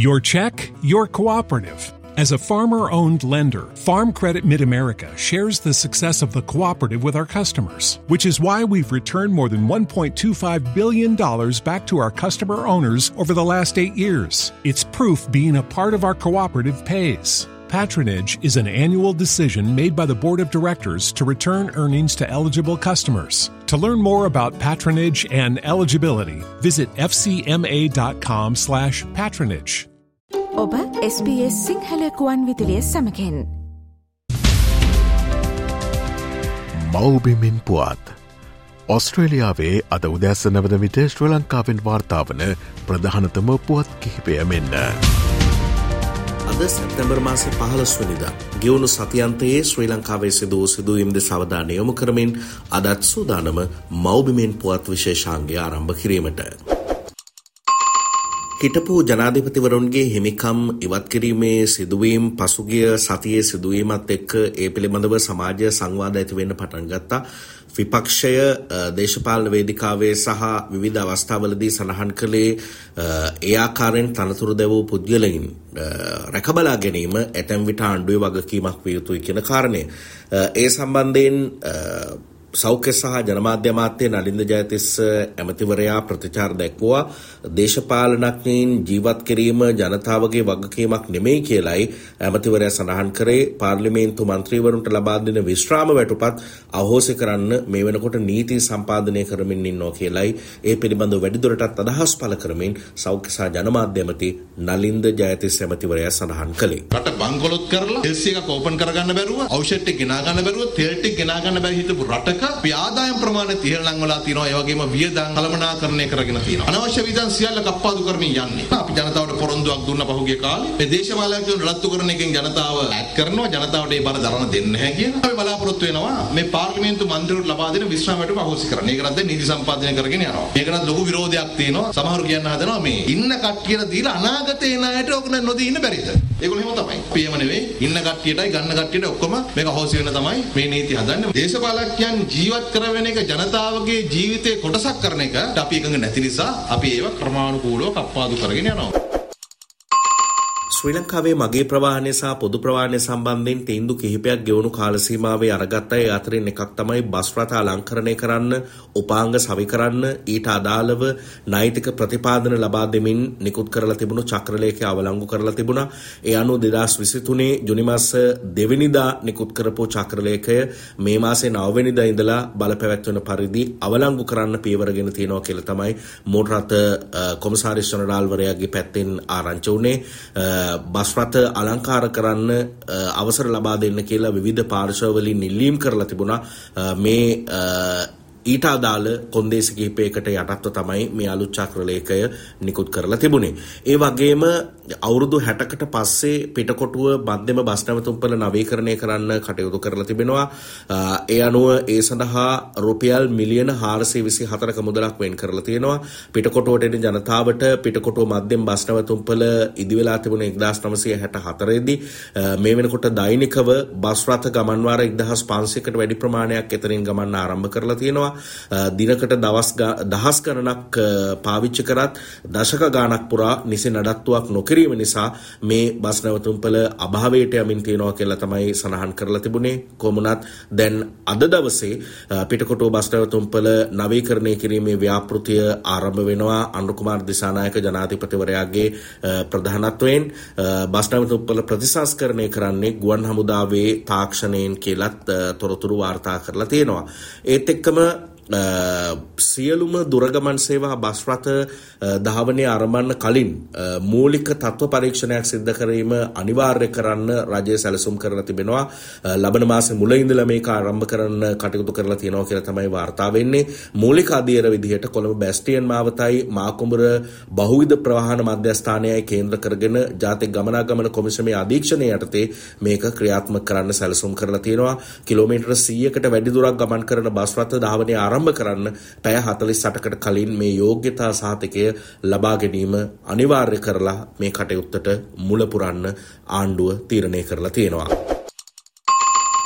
Your check, your cooperative. As a farmer-owned lender, Farm Credit Mid-America shares the success of the cooperative with our customers, which is why we've returned more than $1.25 billion back to our customer owners over the last 8 years. It's proof being a part of our cooperative pays. Patronage is an annual decision made by the Board of Directors to return earnings to eligible customers. To learn more about patronage and eligibility, visit fcma.com/patronage. ඔබ SBS Sinhala කුවන් විදුලිය සමගින් මව්බිමින් පුවත් ඔස්ට්‍රේලියාවේ අද උදැස්ස නවද විට ශ්‍රී ලංකාවෙන් වාර්තාවන ප්‍රධානතම පුවත් කිහිපය මෙන්න. අද සැප්තැම්බර් මාසේ 15 වෙනිදා ගෙවුණු සතියන්තයේ ශ්‍රී ලංකාවේ සිදුවීම් දෙස අවධානය යොමු කරමින් අදත් සූදානම මව්බිමින් පුවත් විශේෂාංගය ආරම්භ කිරීමට. හිටපු ජනාධිපතිවරුන්ගේ හිමිකම් ඉවත් කිරීමේ සිදුවීම් පසුගිය සතියේ සිදුවීමත් එක්ක ඒ පිළිබඳව සමාජ සංවාද ඇති වෙන්න පටන් ගත්තා. විපක්ෂය දේශපාලන වේදිකාවේ සහ විවිධ අවස්ථාවලදී සඳහන් කළේ ඒ ආකාරයෙන් තනතුරු දැවූ පුද්ගලයින් රැකබලා ගැනීම ඇතැම් විට ආණ්ඩුවේ වගකීමක් විය යුතුයි කියන කාරණය. ඒ සම්බන්ධයෙන් සෞඛ්‍ය සහ ජනමාධ්‍ය අමාත්‍ය නලින්ද ජයතිස්ස ඇමතිවරයා ප්‍රතිචාර දැක්වුවා. දේශපාලනඥයින් ජීවත් කිරීම ජනතාවගේ වගකීමක් නෙමෙයි කියලයි ඇමතිවරයා සඳහන් කරේ. පාර්ලිමේන්තු මන්ත්‍රීවරුන්ට ලබා දෙන විශ්‍රාම වැටුපත් අහෝසි කරන්න මේ වෙනකොට නීති සම්පාදනය කරමින් ඉන්නවා කියලයි ඒ පිළිබඳව වැඩිදුරටත් අදහස් පළ කරමින් සෞඛ්‍ය සහ ජනමාධ්‍ය ඇමති නලින්ද ජයතිස්ස ඇමතිවරයා සඳහන් කළේ. රට බංකොලොත් කරලා එල්සි එකක් ඕපන් කරගන්න බැරුව, ඖෂධ ටික ගෙනා ගන්න බැරුව, තෙල් ටික ගෙනා ගන්න බැරි හිටපු රටක ආදායම් ප්‍රමාණය ඉහළ නංවලා තියෙනවා. ඒ වගේම වියදම් කළමනාකරණය කරගෙන තියෙනවා. අනවශ්‍ය වියදම් සියල්ල කප්පාදු කරමින් යන්නේ. අපි ජනතාවට පොරොන්දුවක් දුන්න පහුගිය කාලේ මේ දේශපාලකයන් රළත්තු කරන එකෙන් ජනතාව ඇත් කරනවා. ජනතාවට ඒ බර දරන්න දෙන්නේ නැහැ කියලා. අපි බලාපොරොත්තු වෙනවා මේ පාර්ලිමේන්තු මන්ත්‍රීවරුන්ට ලබා දෙන විශ්‍රාම වැටුප අහෝසි කරන්න. ඒකටත් දැන් නීති සම්පාදනය කරගෙන යනවා. මේකටත් ලොකු විරෝධයක් තියෙනවා. සමහරු කියන්න හදනවා මේ ඉන්න කට්ටියට දීලා අනාගතේ එන අයට ඕක නොදී ඉන්න බැරිද? ඒගොල්ලෝ එහෙම තමයි. පියම නෙවෙයි. ඉන්න කට්ටියටයි ගන්න කට්ටියට ඔක්කොම මේක අහෝසි වෙන තමයි මේ නීති හදන්නේ. දේශපාලකයන් ජීවත් කරවෙන එක ජනතාවගේ ජීවිතේ කොටසක් කරන එක අපි එකඟ නැති නිසා අපි ඒව ක්‍රමානුකූලව කප්පාදු කරගෙන යනවා. ශ්‍රී ලංකාවේ මගේ ප්‍රවාහනය සහ පොදු ප්‍රවාහනය සම්බන්ධයෙන් තීන්දුව කිහිපයක් ගෙවුණු කාල සීමාවේ අරගත්ත ඒ අතරින් එකක් තමයි බස් රථ අලංකරණය කරන්න, උපාංග සවි කරන්න, ඊට අදාළව නෛතික ප්‍රතිපාදන ලබා දෙමින් නිකුත් කරලා තිබුණු චක්‍රලේඛය අවලංගු කරලා තිබුණා. ඒ අනුව 2023 ජුනි මාස 2 වෙනිදා නිකුත් කරපු චක්‍රලේඛය මේ මාසේ 9 වෙනිදා ඉඳලා බලපැවැත්වෙන පරිදි අවලංගු කරන්න පියවරගෙන තියෙනවා කියලා තමයි මෝටර රථ කොමසාරිස් ජනරාල්වරයාගේ පැත්තෙන් ආරංචි වුණේ. බස් රථ අලංකාර කරන්න අවසර ලබා දෙන්න කියලා විවිධ පාර්ශවවලින් ඉල්ලීම් කරලා තිබුණා. මේ ඊට අදාළ කොන්දේසි කිහිපයකට යටත්ව තමයි මේ අලුත් චක්‍රලේඛය නිකුත් කරලා තිබුණේ. ඒ වගේම අවුරුදු 60කට පස්සේ පිටකොටුව මධ්‍යම බස් නැවතුම්පල නවීකරණය කරන්න කටයුතු කරලා තිබෙනවා. ඒ අනුව ඒ සඳහා රුපියල් මිලියන 424ක මුදලක් වෙන් කරලා තියෙනවා. පිටකොටුවට එන ජනතාවට පිටකොටුව මධ්‍යම බස් නැවතුම්පල ඉදි වෙලා තිබුණේ 1964 දී. මේ වෙනකොට දෛනිකව බස් රථ ගමන් වාර 1500කට වැඩි ප්‍රමාණයක් එතනින් ගමන් ආරම්භ කරලා තියෙනවා. දිනකට දහස් ගණනක් පාවිච්චි කරත් දශක ගාණක් පුරා නිසි නඩත්තුවක් නොකිරීම නිසා මේ බස් නැවතුම්පල අභාවයට යමින් තියෙනවා කියලා තමයි සඳහන් කරලා තිබුණේ. කොමුණත් දැන් අද දවසේ පිටකොටුව බස් නැවතුම්පල නවීකරණය කිරීමේ ව්‍යාපෘතිය ආරම්භ වෙනවා. අනුර කුමාර දිසානායක ජනාධිපතිවරයාගේ ප්‍රධානත්වයෙන් බස් නැවතුම්පල ප්‍රතිසංස්කරණය කරන්නේ ගුවන් හමුදාවේ තාක්ෂණයෙන් කියලත් තොරතුරු වාර්තා කරලා තියෙනවා. ඒත් එක්කම සියලුම දුරගමන් සේවා බස් රථ ධාවනය ආරම්භන්න කලින් මූලික තත්ත්ව පරීක්ෂණයක් සිදු කිරීම අනිවාර්ය කරන්න රජය සැලසුම් කරලා තිබෙනවා. ලබන මාසේ මුල ඉඳලා මේක ආරම්භ කරන්න කටයුතු කරලා තියෙනවා කියලා තමයි වාර්තා වෙන්නේ. මූලික අධීර විදිහට කොළඹ බැස්ටියන් මාවතයි මාකුඹුර බහුවිධ ප්‍රවාහන මධ්‍යස්ථානයයි කේන්ද්‍ර කරගෙන ජාතික ගමනාගමන කොමිසමේ අධීක්ෂණය යටතේ මේක ක්‍රියාත්මක කරන්න සැලසුම් කරලා තියෙනවා. කිලෝමීටර 100කට වැඩි දුරක් ගමන් කරන බස් රථ ධාවනය ආරම්භ කරන්න පැය 48කට කලින් මේ යෝග්‍යතා සහතිකය ලබා ගැනීම අනිවාර්ය කරලා මේ කටයුත්තට මුල පුරන්න ආණ්ඩුව තීරණය කරලා තියෙනවා.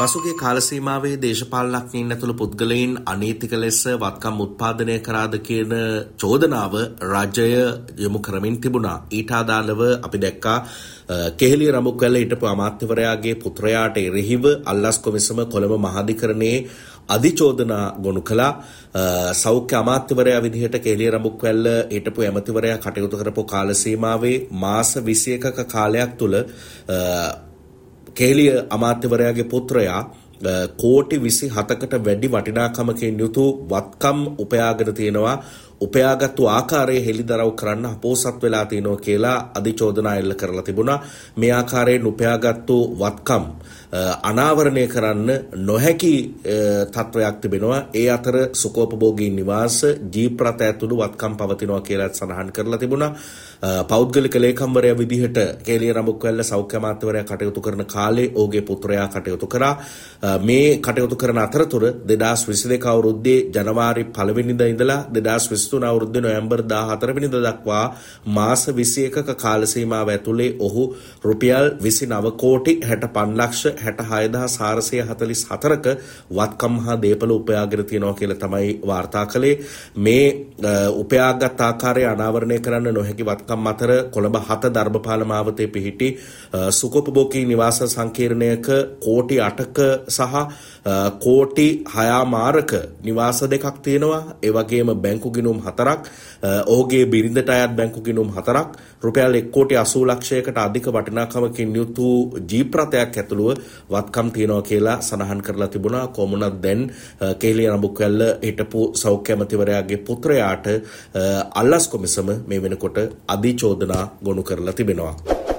පසුගිය කාල සීමාවේ දේශපාලනඥයින් ඇතුළු පුද්ගලයන් අනීතික ලෙස වත්කම් උත්පාදනය කරාද කියන චෝදනාව රාජ්‍යය යොමු කරමින් තිබුණා. ඊට අදාළව අපි දැක්කා කෙහෙලිය රඹුක්වැල්ල හිටපු අමාත්‍යවරයාගේ පුත්‍රයාට එරෙහිව අල්ලස් කොමිසම කොළඹ මහාධිකරණයේ අධිචෝදනා ගොනු කළා. සෞඛ්‍ය අමාත්‍යවරයා විදිහට කෙහෙලිය රඹුක්වැල්ල හිටපු ඇමතිවරයා කටයුතු කරපු කාල සීමාවේ මාස 21ක කාලයක් තුල කෙහෙලිය අමාත්‍යවරයාගේ පුත්‍රයා කෝටි 27කට වැඩි වටිනාකමකින් යුතු වත්කම් උපයාගෙන තියෙනවා. උපයාගත්තු ආකාරයේ හෙළිදරව් කරන්න අපෝසත් වෙලා තියෙනවා කියලා අධිචෝදනා එල්ල කරලා තිබුණා. මේ ආකාරයෙන් උපයාගත්තු වත්කම් අනාවරණය කරන්න නොහැකි තත්වයක් තිබෙනවා. ඒ අතර සුඛෝපභෝගී නිවාස ජීප්‍රත ඇතුළු වත්කම් පවතිනවා කියලා සඳහන් කරලා තිබුණා. පෞද්ගලික ලේකම්වරයා විදිහට කෙහෙලිය රඹුක්වැල්ල සෞඛ්‍ය අමාත්‍යවරයා කටයුතු කරන කාලේ ඔහුගේ පුත්‍රයා කටයුතු කරා. මේ කටයුතු කරන අතරතුර 2022 අවුරුද්දේ ජනවාරි 1 වෙනිදා ඉඳලා 2023 අවුරුද්දේ නොවැම්බර් 14 වෙනිදා දක්වා මාස 21ක කාල සීමාව ඇතුලේ ඔහු රුපියල් 29 කෝටි 65 ලක්ෂ 66444ක වත්කම් හා දේපල උපයාගෙන තියෙනවා කියලා තමයි වාර්තා කළේ. මේ උපයාගත් ආකාරය අනාවරණය කරන්න නොහැකි වත්කම් අතර කොළඹ 7 ධර්මපාල මාවතේ පිහිටි සුඛෝපභෝගී නිවාස සංකීර්ණයක කෝටි 8ක සහ කෝටි 6 නිවාස දෙකක් තියෙනවා. ඒ වගේම බැංකු ගිණුම් 4ක්, ඔහුගේ බිරිඳට අයත් බැංකු ගිණුම් 4ක්, රුපියල් 1 කෝටි 80 ලක්ෂයකට අධික වටිනාකමකින් යුතු ජීප්‍රතයක් ඇතුළුව වත්කම් තියෙනවා කියලා සඳහන් කරලා තිබුණා. කොමුණත් දැන් කෙහෙලිය රඹුක්වැල්ල හිටපු සෞඛ්‍ය අමාත්‍යවරයාගේ පුත්‍රයාට අල්ලස් කොමිසම මේ වෙනකොට අධිචෝදනා ගොනු කරලා තිබෙනවා.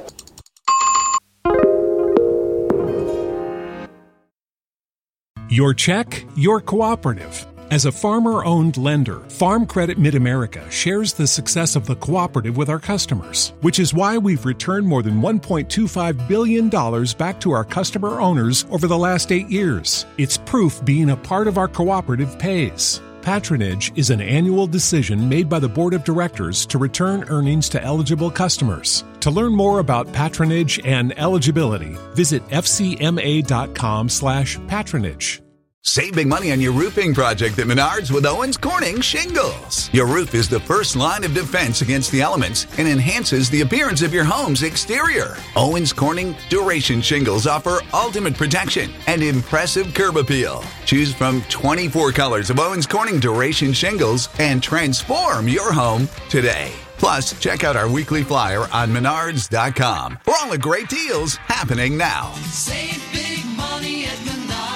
Your check, your cooperative. As a farmer-owned lender, Farm Credit Mid-America shares the success of the cooperative with our customers, which is why we've returned more than $1.25 billion back to our customer owners over the last 8 years. It's proof being a part of our cooperative pays. Patronage is an annual decision made by the Board of Directors to return earnings to eligible customers. To learn more about patronage and eligibility, visit fcma.com/patronage. Save big money on your roofing project at Menards with Owens Corning Shingles. Your roof is the first line of defense against the elements and enhances the appearance of your home's exterior. Owens Corning Duration Shingles offer ultimate protection and impressive curb appeal. Choose from 24 colors of Owens Corning Duration Shingles and transform your home today. Plus, check out our weekly flyer on Menards.com for all the great deals happening now. Save big money at Menards.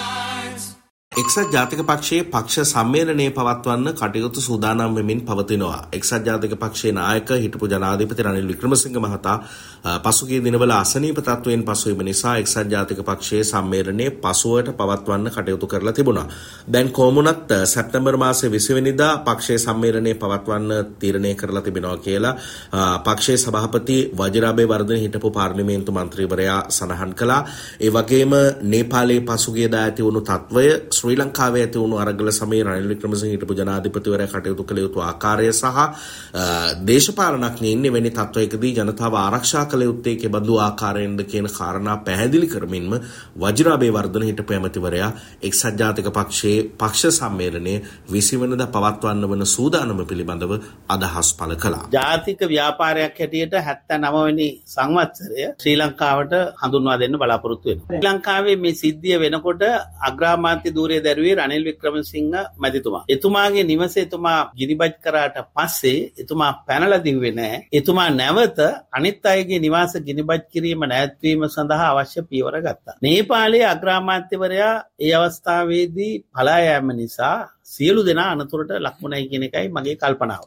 එක්සත් ජාතික පක්ෂයේ පක්ෂ සම්මේලනයේ පවත්වන්න කටයුතු සූදානම් වෙමින් පවතිනවා. එක්සත් ජාතික පක්ෂයේ නායක හිටපු ජනාධිපති රනිල් වික්‍රමසිංහ මහතා පසුගිය දිනවල අසනීප තත්වයෙන් පසුවීම නිසා එක්සත් ජාතික පක්ෂයේ සම්මේලනයේ පසුවට පවත්වන්න කටයුතු කරලා තිබුණා. දැන් කොමුණත් සැප්තැම්බර් මාසයේ 20 වෙනිදා පක්ෂයේ සම්මේලනයේ පවත්වන්න තීරණය කරලා තිබෙනවා කියලා පක්ෂයේ සභාපති වජිරාබේ වර්ධන හිටපු පාර්ලිමේන්තු මන්ත්‍රීවරයා සඳහන් කළා. ඒ වගේම නේපාලයේ පසුගියදා ඇති වුණු තත්වය, ශ්‍රී ලංකාවේ ඇති වුණු අරගල සමයේ රනිල් වික්‍රමසිංහ හිටපු ජනාධිපතිවරයා කටයුතු කළ යුතු ආකාරය සහ දේශපාලනඥයින් වෙනි තත්වයකදී ජනතාව ආරක්ෂා කළ යුත්තේ කෙබඳු ආකාරයෙන්ද කියන කාරණා පැහැදිලි කරමින්ම වජිරාබේ වර්ධන හිටපු ඇමතිවරයා එක්සත් ජාතික පක්ෂයේ පක්ෂ සම්මේලනයේ 20 වෙනිදා පවත්වන්න වන සූදානම පිළිබඳව අදහස් පළ කළා. ජාතික ව්‍යාපාරයක් හැටියට 79 වෙනි සංවත්සරය ශ්‍රී ලංකාවට හඳුන්වා දෙන්න බලාපොරොත්තු වෙනවා. ශ්‍රී ලංකාවේ මේ සිද්ධිය වෙනකොට අග්‍රාමාත්‍ය ධූරය දැරුවේ රනිල් වික්‍රමසිංහ මැතිතුමා. එතුමාගේ නිවස එතුමා ගිනිබත් කරාට පස්සේ එතුමා පැනලා දිව්වේ නැහැ. එතුමා නැවත අනිත් අයගේ නිවාස ගිනිබත් කිරීම නැවැත්වීම සඳහා අවශ්‍ය පියවර ගත්තා. නේපාලයේ අග්‍රාමාත්‍යවරයා ඒ අවස්ථාවේදී පලා යාම නිසා සියලු දෙනා අනතුරට ලක් වුණයි කියන එකයි මගේ කල්පනාව.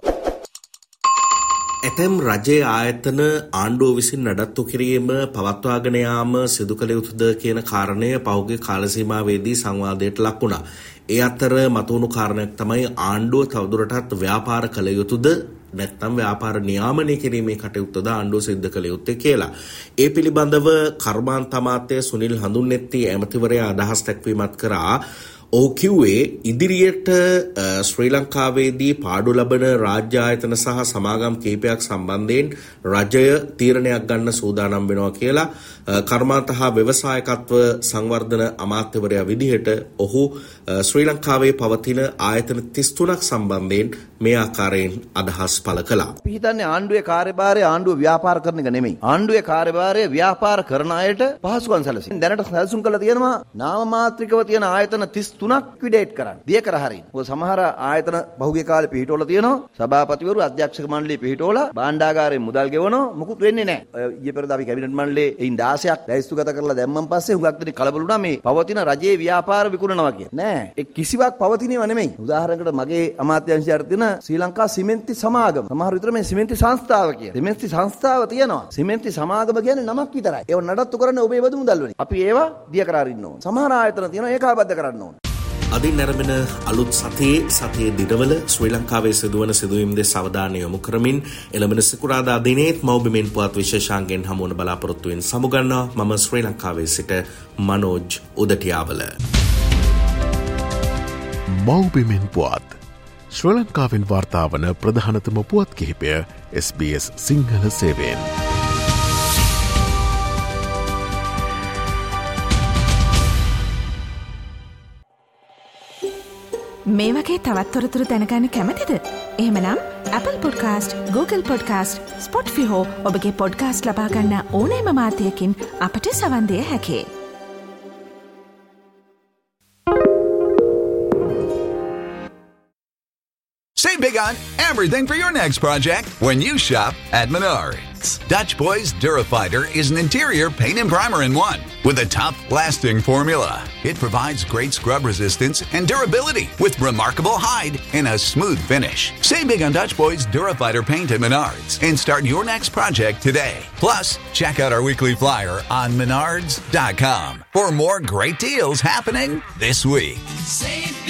ඇතැම් රජයේ ආයතන ආණ්ඩුව විසින් නඩත්තු කිරීම පවත්වාගෙන යාම සිදු කළ යුතුද කියන කාරණය පහුගිය කාල සීමාවේදී සංවාදයට ලක් වුණා. ඒ අතර මතුවුණු කාරණයක් තමයි ආණ්ඩුව තවදුරටත් ව්‍යාපාර කළ යුතුද නැත්නම් ව්‍යාපාර නියාමනය කිරීමේ කටයුත්තද ආණ්ඩුව සිද්ධ කළ යුත්තේ කියලා. ඒ පිළිබඳව කර්මාන්ත අමාත්‍ය සුනිල් හඳුන්නෙත්ති ඇමතිවරයා අදහස් දැක්වීමත් කරා. ඔහු කිව්වේ ඉදිරියට ශ්‍රී ලංකාවේදී පාඩු ලබන රාජ්‍ය ආයතන සහ සමාගම් කිහිපයක් සම්බන්ධයෙන් රජය තීරණයක් ගන්න සූදානම් වෙනවා කියලා කර්මාන්ත හා ව්‍යවසායකත්ව සංවර්ධන අමාත්‍යවරයා විදිහට ඔහු ශ්‍රී ලංකාවේ පවතින ආයතන 33ක් සම්බන්ධයෙන් මේ ආකාරයෙන් අදහස් පළ කළා. අපි හිතන්නේ ආණ්ඩුවේ කාර්යභාරය ආණ්ඩුව ව්‍යාපාර කරන එක නෙමෙයි. ආණ්ඩුවේ කාර්යභාරය ව්‍යාපාර කරන අයට පහසුකම් සැලසීම. දැනට සැලසුම් කළා තියෙනවා නාම මාත්‍රිකව තියෙන ආයතන 33ක් ක්විඩේට් කරන්න. දිය කර හරින්න. ඔය සමහර ආයතන බහුගේ කාලේ පිහිටවල තියෙනවා. සභාපතිවරු අධ්‍යක්ෂක මණ්ඩලය පිහිටවල භාණ්ඩාගාරයෙන් මුදල් ගෙවනවා. මුකුත් වෙන්නේ නැහැ. ඊයේ පෙරදා අපි කැබිනට් මණ්ඩලයේ එයින් 16ක් ලැයිස්තුගත කරලා දැම්මන් පස්සේ හුඟක් දෙනෙක් කලබල වුණා මේ පවතින රජයේ ව්‍යාපාර විකුණනවා කියලා. නෑ. ඒ කිසිවක් පවතිනව නෙමෙයි. උදාහරණයකට මගේ අමාත්‍යාංශයට තියෙන ශ්‍රී ලංකා සිමෙන්ති සමාගම. සමහර විතර මේ සිමෙන්ති සංස්ථාව කියන. සිමෙන්ති සංස්ථාව තියෙනවා. සිමෙන්ති සමාගම කියන්නේ නමක් විතරයි. ඒව නඩත්තු කරන්නේ ඔබේ බදු මුදල් වලින්. අපි ඒවා දිය කර අරින්න ඕන. සමහර ආයතන තියෙනවා ඒකාබද්ධ කරන්න ඕන. අදින් නැරඹෙන අලුත් සතියේ දිනවල ශ්‍රී ලංකාවේ සිදුවන සිදුවීම් දෙස අවධානය යොමු කරමින් එළඹෙන සිකුරාදා දිනේත් මෞබිමෙන් පුවත් විශේෂාංගයෙන් හමුවන බලාපොරොත්තුවෙන් සමුගන්නවා. මම ශ්‍රී ලංකාවේ සිට මනෝජ් උදටියාවල. මෞබිමෙන් පුවත් ශ්‍රී ලංකාවෙන් වාර්තාවන ප්‍රධානතම පුවත් කිහිපය SBS සිංහල සේවයෙන්. මේ වගේ තවත් තොරතුරු දැනගන්න කැමතිද? එහෙමනම් Apple Podcast, Google Podcast, Spotify හෝ ඔබගේ පොඩ්කාස්ට් ලබා ගන්න ඕනෑම මාධ්‍යයකින් අපට සවන් දෙය හැකියි. Save big on everything for your next project when you shop at Menards. Dutch Boys Durafighter is an interior paint and primer in one with a tough, lasting formula. It provides great scrub resistance and durability with remarkable hide and a smooth finish. Save big on Dutch Boys Durafighter paint at Menards and start your next project today. Plus, check out our weekly flyer on menards.com for more great deals happening this week. Save